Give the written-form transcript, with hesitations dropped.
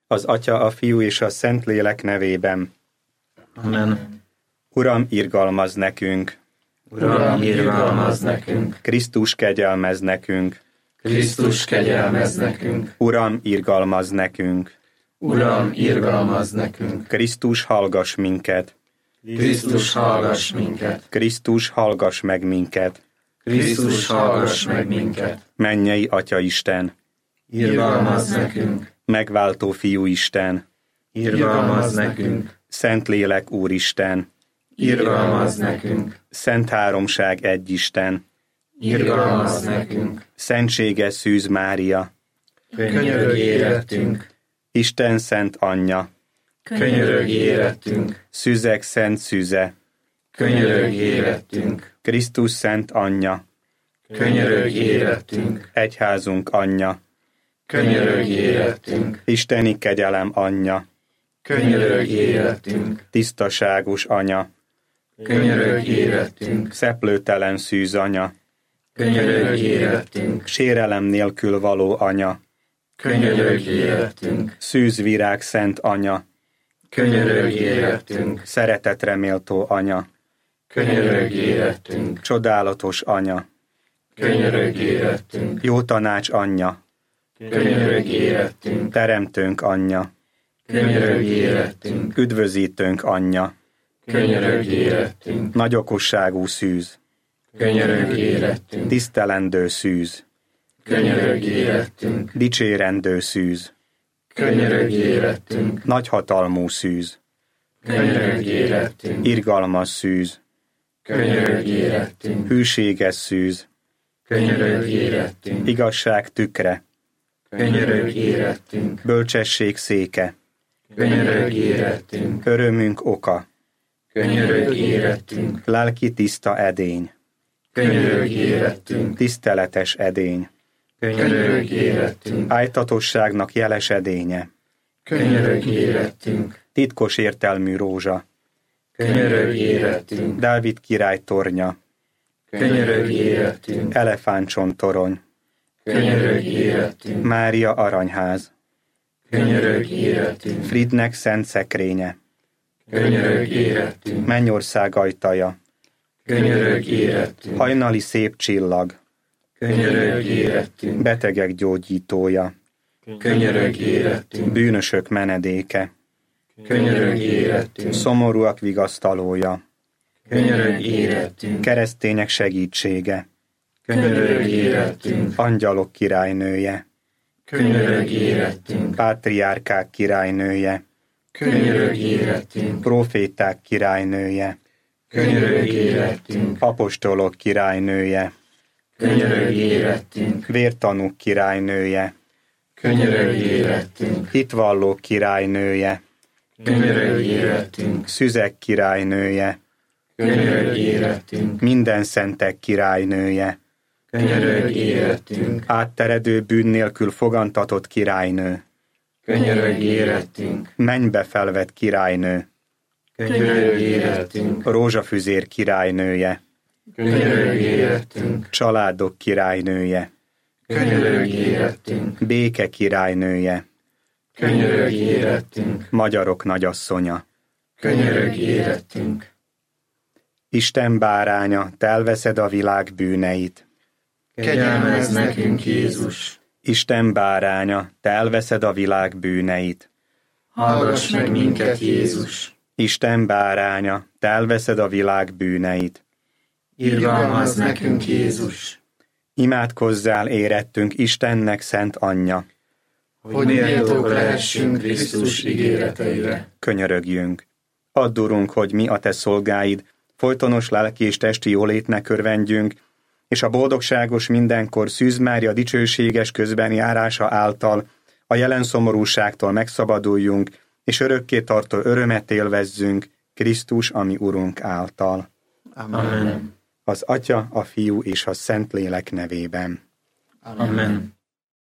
Az Atya, a Fiú és a Szentlélek nevében. Amen. Uram, irgalmazz nekünk! Uram, irgalmazz nekünk! Krisztus, kegyelmezz nekünk! Krisztus, kegyelmezz nekünk! Uram, irgalmazz nekünk! Uram, irgalmazz nekünk! Krisztus, hallgass minket! Krisztus, hallgass minket! Krisztus, hallgass meg minket! Krisztus, hallgass meg minket! Mennyei Atya Isten! Irgalmazz nekünk! Megváltó Fiú Isten! Irgalmazz nekünk! Szentlélek Úristen! Irgalmazz nekünk! Szent Háromság egy Isten! Irgalmazz nekünk! Szentséges Szűz Mária! Könyörögj érettünk! Isten Szent Anyja! Könyörögj érettünk! Szüzek Szent Szüze! Könyörögj érettünk! Krisztus Szent Anyja! Könyörögj érettünk! Egyházunk Anyja! Könyörögj érettünk! Isteni kegyelem Anyja! Könyörögj érettünk! Tisztaságos Anya! Könyörögj érettünk! Szeplőtelen Szűz Anya! Könyörögj érettünk! Sérelem nélkül való Anya! Könyörögj érettünk! Szűzvirág Szent Anya! Könyörögj érettünk! Szeretetre méltó Anya! Könyörögj érettünk! Csodálatos Anya! Könyörögj érettünk! Jó tanács Anyja! Könyörögj érettünk! Teremtőnk Anyja! Könyörögj érettünk! Üdvözítőnk Anyja! Könyörögj érettünk! Nagy okosságú Szűz! Könyörögj érettünk! Tisztelendő Szűz! Könyörögj érettünk! Dicsérendő Szűz! Könyörögj érettünk! Nagyhatalmú Szűz! Könyörögj érettünk! Irgalmas Szűz! Könyörögj érettünk! Hűséges Szűz! Könyörögj érettünk! Igazság tükre! Könyörögj érettünk! Bölcsesség széke! Könyörögj érettünk! Örömünk oka! Könyörögj érettünk! Lelki tiszta edény! Könyörögj érettünk! Tiszteletes edény! Könyörögj érettünk! Ájtatosságnak jeles edénye! Könyörögj érettünk! Titkos értelmű rózsa! Könyörögj érettünk! Dávid király tornya! Könyörögj érettünk! Elefántcsontorony! Könyörögj érettünk! Mária aranyház! Könyörögj érettünk! Fridnek szent szekrénye! Könyörögj érettünk! Mennyország ajtaja! Könyörögj érettünk! Hajnali szép csillag! Könyörögj érettünk! Betegek gyógyítója! Könyörögj érettünk! Bűnösök menedéke! Könyörögj érettünk! Szomorúak vigasztalója! Könyörögj érettünk! Keresztények segítsége! Könyörögj érettünk! Angyalok királynője! Könyörögj érettünk! Pátriárkák királynője! Könyörögj érettünk! Proféták királynője! Könyörögj érettünk! Apostolok királynője! Könyörögj érettünk! Vértanúk királynője! Könyörögj érettünk! Hitvallók királynője! Könyörögj érettünk! Szüzek királynője! Könyörögj érettünk! Minden szentek királynője! Könyörögj érettünk! Átteredő bűn nélkül fogantatott királynő! Könyörögj érettünk! Mennybe felvett királynő! Könyörögj érettünk! Rózsafüzér királynője! Könyörögj érettünk! Családok királynője! Könyörögj érettünk! Béke királynője! Könyörögj érettünk! Magyarok nagyasszonya! Könyörögj érettünk! Isten báránya, te elveszed a világ bűneit! Kegyelmezz nekünk, Jézus! Isten báránya, te elveszed a világ bűneit! Hallgass meg minket, Jézus! Isten báránya, te elveszed a világ bűneit! Irgalmazz nekünk, Jézus! Imádkozzál érettünk Istennek szent anyja! Hogy méltók lehessünk Krisztus ígéreteire. Könyörögjünk! Add, Urunk, hogy mi a te szolgáid folytonos lelki és testi jólétnek örvendjünk, és a boldogságos mindenkor Szűz Mária dicsőséges közbenjárása által a jelen szomorúságtól megszabaduljunk, és örökké tartó örömet élvezzünk Krisztus, ami Urunk által. Amen. Az Atya, a Fiú és a Szentlélek nevében. Amen.